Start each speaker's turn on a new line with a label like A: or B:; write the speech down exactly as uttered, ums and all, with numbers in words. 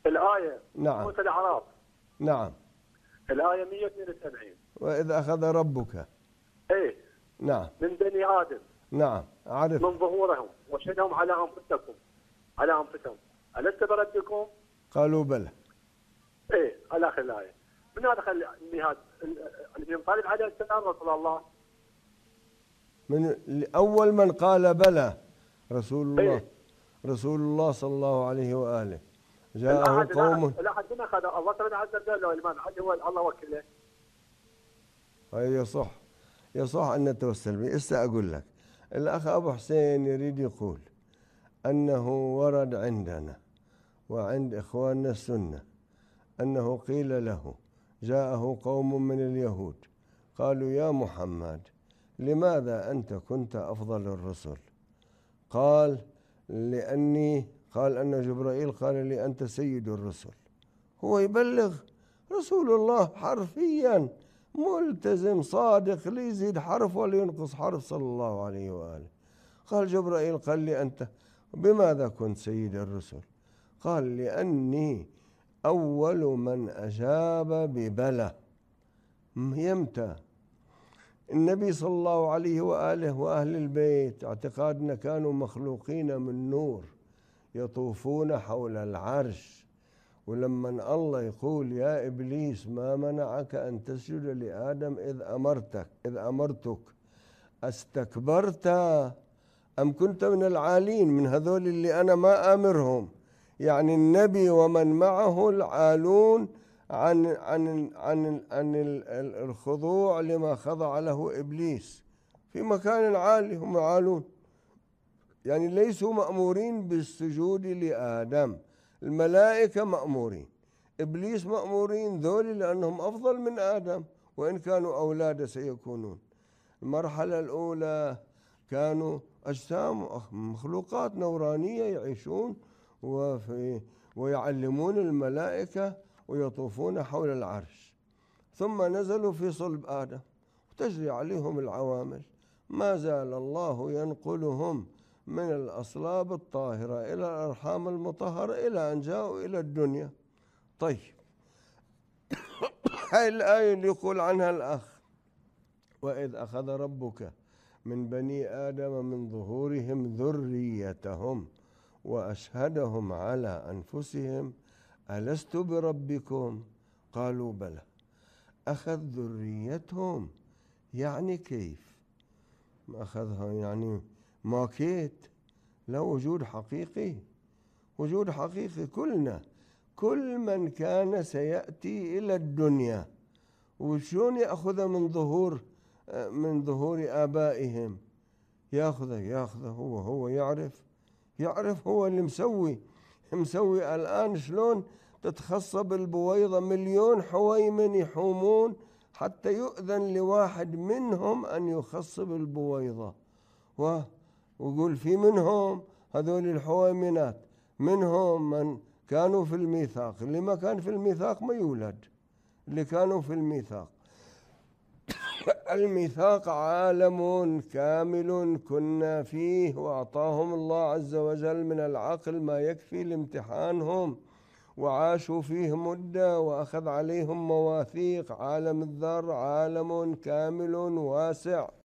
A: الآية
B: نعم.
A: سورة الأعراف.
B: نعم.
A: الآية مئة واثنين وسبعين.
B: وإذ أخذ ربك.
A: إيه.
B: نعم.
A: من بني آدم.
B: نعم أعرف.
A: من ظهورهم وشهدهم على أنفسكم على أنفسهم ألست بربكم؟
B: قالوا بلى.
A: إيه على آخر الآية. من هذا خلي هذا ابن طالب عليه السلام رسول الله.
B: من أول من قال بلى رسول الله.
A: إيه؟
B: رسول الله صلى الله عليه وآله. جاءه قوم.
A: لا أحد من أخذ الله تعالى عز وجل له الإيمان حد هو الله وكله.
B: هاي يصح يصح أن نتوسل به. هسه أقول لك الأخ أبو حسين يريد يقول أنه ورد عندنا وعند إخواننا السنة أنه قيل له جاءه قوم من اليهود قالوا يا محمد لماذا أنت كنت أفضل الرسل؟ قال لأني قال أن جبرائيل قال لي أنت سيد الرسل. هو يبلغ رسول الله حرفيا ملتزم صادق لا يزيد حرف ولا ينقص حرف صلى الله عليه وآله. قال جبرائيل قال لي أنت بماذا كنت سيد الرسل؟ قال لأني أول من أجاب ببلى. يمتى النبي صلى الله عليه وآله وأهل البيت اعتقادنا كانوا مخلوقين من نور يطوفون حول العرش. ولما الله يقول يا إبليس ما منعك أن تسجد لآدم إذ أمرتك إذ أمرتك استكبرت أم كنت من العالين من هذول اللي أنا ما آمرهم؟ يعني النبي ومن معه العالون عن عن عن عن الخضوع لما خضع له إبليس في مكان عالي. هم عالون يعني ليسوا مأمورين بالسجود لآدم. الملائكة مأمورين إبليس مأمورين ذول لأنهم أفضل من آدم وإن كانوا أولاده سيكونون. المرحلة الأولى كانوا أجسام مخلوقات نورانية يعيشون وفي ويعلمون الملائكة ويطوفون حول العرش. ثم نزلوا في صلب آدم وتجري عليهم العوامل. ما زال الله ينقلهم من الأصلاب الطاهرة إلى الأرحام المطهرة إلى أن جاءوا إلى الدنيا. طيب هاي الآية اللي يقول عنها الأخ وإذ أخذ ربك من بني آدم من ظهورهم ذريتهم وأشهدهم على أنفسهم ألست بربكم؟ قالوا بلى. أخذ ذريتهم يعني كيف؟ أخذها يعني ماكيت؟ لا، وجود حقيقي وجود حقيقي. كلنا كل من كان سيأتي إلى الدنيا وشون يأخذ من ظهور من ظهور آبائهم؟ يأخذه يأخذه هو هو يعرف يعرف هو اللي مسوي مسوي الآن شلون تتخصب البويضة مليون حويمن يحومون حتى يؤذن لواحد منهم أن يخصب البويضة. ويقول في منهم هذول الحويمنات منهم من كانوا في الميثاق. اللي ما كان في الميثاق ما يولد. اللي كانوا في الميثاق الميثاق عالم كامل كنا فيه وأعطاهم الله عز وجل من العقل ما يكفي لامتحانهم وعاشوا فيه مدة وأخذ عليهم مواثيق. عالم الذر عالم كامل واسع